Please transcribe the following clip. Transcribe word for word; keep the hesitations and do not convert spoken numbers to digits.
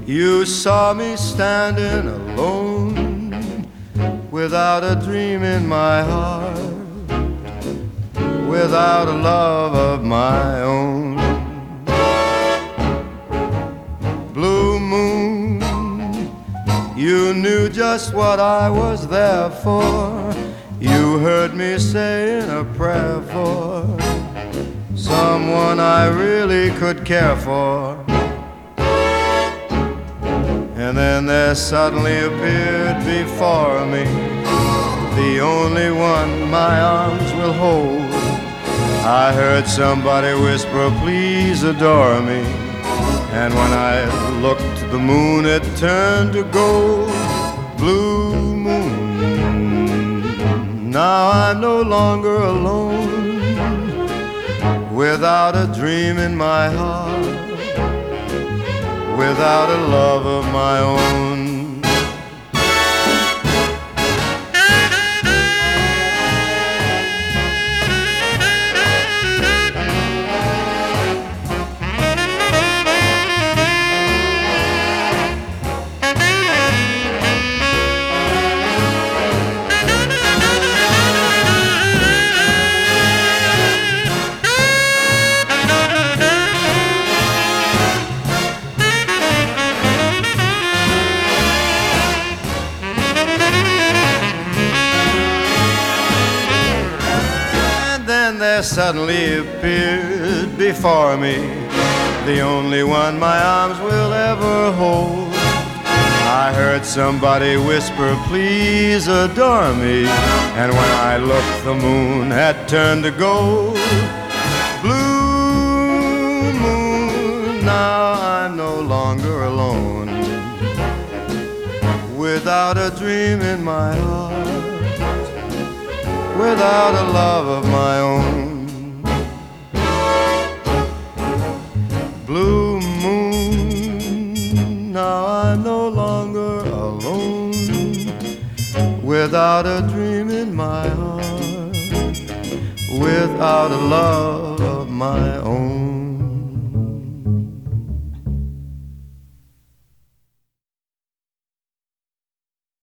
You saw me standing alone, without a dream in my heart, without a love of my own. Blue moon, you knew just what I was there for. You heard me saying a prayer for someone I really could care for. And then there suddenly appeared before me the only one my arms will hold. I heard somebody whisper, please adore me. And when I looked, the moon had turned to gold. Blue moon, now I'm no longer alone, without a dream in my heart, without a love of my own. There suddenly appeared before me the only one my arms will ever hold. I heard somebody whisper, please adore me. And when I looked, the moon had turned to gold. Blue moon, now I'm no longer alone, without a dream in my heart, without a love of my own. Blue moon, now I'm no longer alone, without a dream in my heart, without a love of my own.